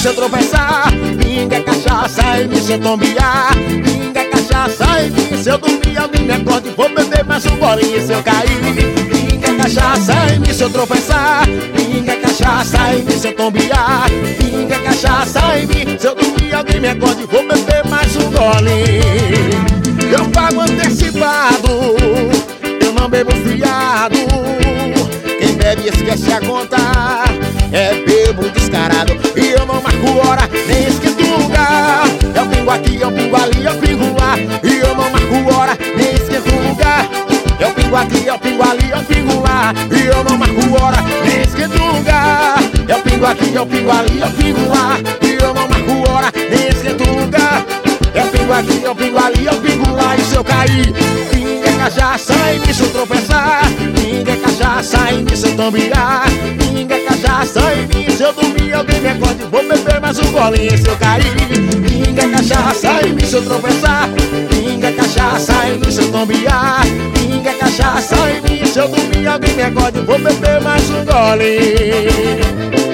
se eu tropeçar. Pinga cachaça em mim se eu tombear. Pinga cachaça em mim se eu dormir. Alguém me acorde, vou beber mais um golinho se eu cair. Pinga cachaça em mim se eu tropeçar. Pinga cachaça em mim se eu tombear. Pinga cachaça em mim se eu dormir. Alguém me acorde, vou beber mais um golinho. Eu pago antecipado, eu não bebo fiado. Quem bebe esquece a conta, é bebo descarado. E eu não marco hora, nem esquento lugar. Eu pingo aqui, eu pingo ali, eu pingo lá. E eu não marco hora, nem esquento lugar. Eu pingo aqui, eu pingo ali, eu pingo lá. E eu não marco hora, nem esquento lugar. Eu pingo aqui, eu pingo ali, eu pingo lá. E eu não marco hora, nem esquento lugar. Eu pingo aqui, eu pingo ali, eu pingo lá. E se eu cair, pinga cachaça em mim se eu tropeçar. Pinga cachaça em mim se eu tombear. Pinga cachaça em mim se eu dormir. Alguém me acorde, vou beber mais um golinho se eu cair. Pinga cachaça em mim se eu tropeçar. Pinga cachaça em mim se eu tombear. Pinga cachaça em mim se eu dormir. Alguém me acorde, vou beber mais um golinho.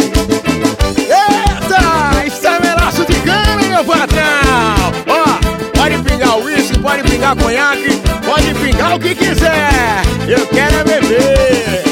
Eita, isso é melaço de cana, meu patrão. Ó, pode pingar uísque, pode pingar conhaque, pode pingar o que quiser. Eu quero é beber.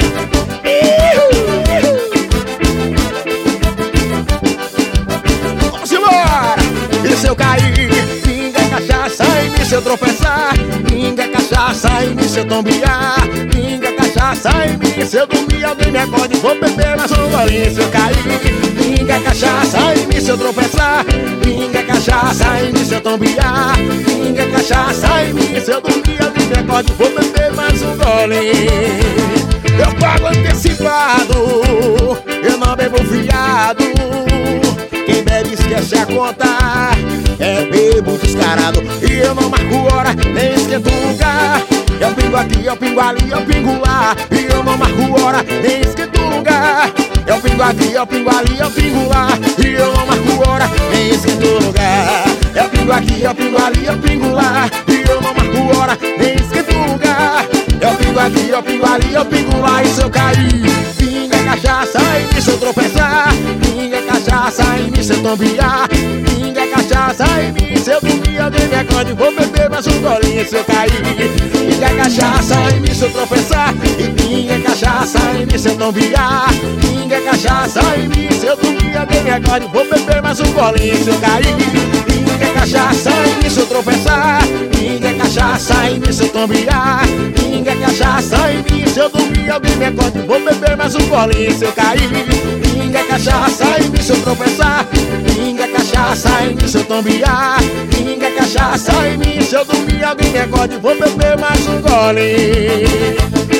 Vamos embora. E se eu cair, pinga cachaça em mim se eu tropeçar. Pinga cachaça em mim se eu tombear. Pinga cachaça em mim se eu dormir. Alguém me acorde, vou beber mais um golinho se eu cair. Pinga cachaça em mim se eu tropeçar. Pinga cachaça em mim se eu tombear. Pinga cachaça em mim se eu dormir. Alguém me acorde, vou beber mais um golinho. Eu pago antecipado, eu não bebo fiado. Quem bebe esquece a conta, é bebo descarado. E eu não marco hora, nem esquento lugar. Eu pingo aqui, eu pingo ali, eu pingo lá. E eu não marco hora, nem esquento lugar. Eu pingo aqui, eu pingo ali, eu pingo lá. E eu não marco hora, nem esquento lugar. Eu pingo aqui, eu pingo ali, eu pingo lá. E eu não marco hora, nem esquento lugar. Eu pingo aqui, eu pingo ali, eu pingo lá. E se eu cair, pinga cachaça em mim se eu tropeçar. Pinga cachaça em mim se eu tombear. Pinga cachaça em mim se eu dormir. Alguém me acorde, vou beber mais um golinho se eu cair. Pinga cachaça em mim se eu tropeçar. E pinga cachaça em mim se eu tombear. Pinga cachaça em mim se eu dormir. Alguém me acorde, vou beber mais um golinho se eu cair. Pinga cachaça em mim se eu tropeçar. Pinga cachaça em mim se eu tombear. Pinga cachaça em mim se eu dormir. Alguém me acorde, vou beber mais um golinho se eu cair. Pinga cachaça em mim se eu tropeçar. Pinga cachaça em mim se eu tombear. Pinga cachaça em mim se eu dormir. Alguém me acorde, vou beber mais um golinho.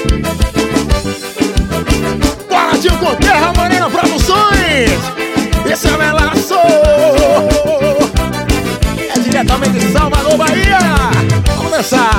Bora, tio, com Terra Morena Produções. Esse é o melaço. É diretamente de Salvador, Bahia. Vamos dançar.